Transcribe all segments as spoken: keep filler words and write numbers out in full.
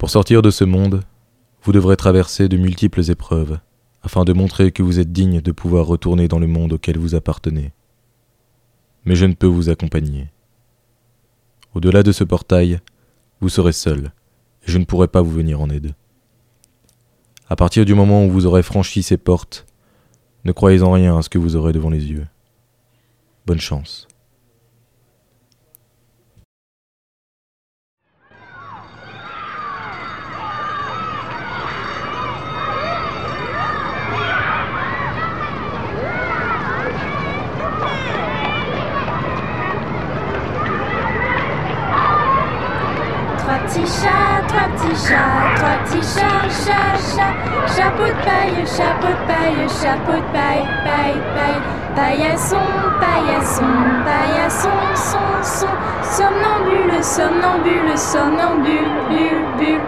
Pour sortir de ce monde, vous devrez traverser de multiples épreuves, afin de montrer que vous êtes digne de pouvoir retourner dans le monde auquel vous appartenez. Mais je ne peux vous accompagner. Au-delà de ce portail, vous serez seul, et je ne pourrai pas vous venir en aide. À partir du moment où vous aurez franchi ces portes, ne croyez en rien à ce que vous aurez devant les yeux. Bonne chance. Trois petits chats, trois petits chats, trois petits chats, chat, chat. Chapeau de paille, chapeau de paille, chapeau de paille, paille, paille. Paillasson, paillasson, paillasson, son, son. Somnambule, somnambule, somnambule, bulle, bulle.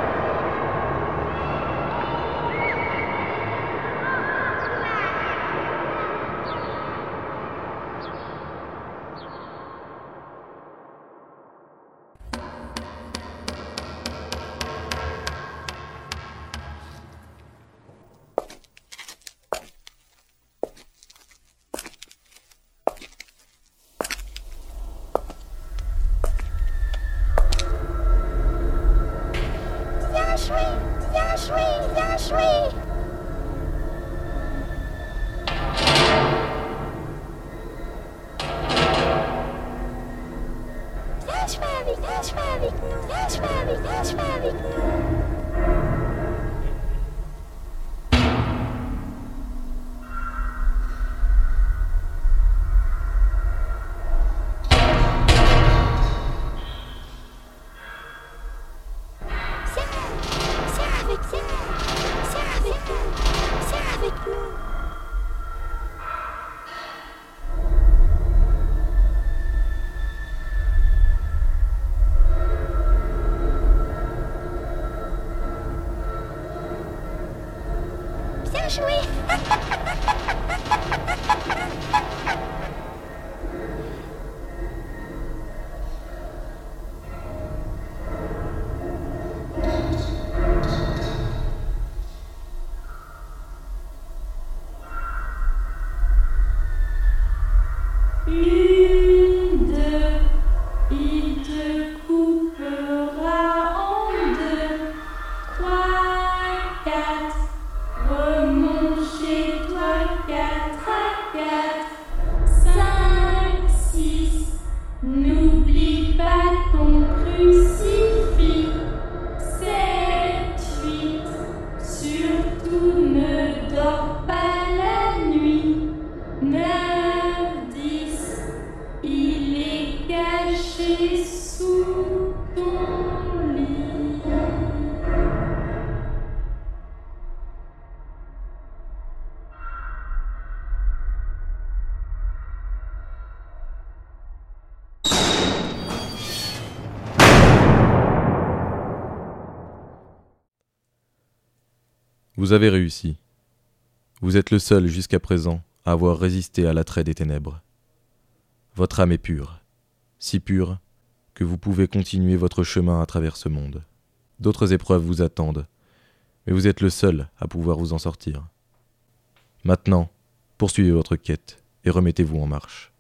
Vous avez réussi. Vous êtes le seul jusqu'à présent à avoir résisté à l'attrait des ténèbres. Votre âme est pure, si pure que vous pouvez continuer votre chemin à travers ce monde. D'autres épreuves vous attendent, mais vous êtes le seul à pouvoir vous en sortir. Maintenant, poursuivez votre quête et remettez-vous en marche.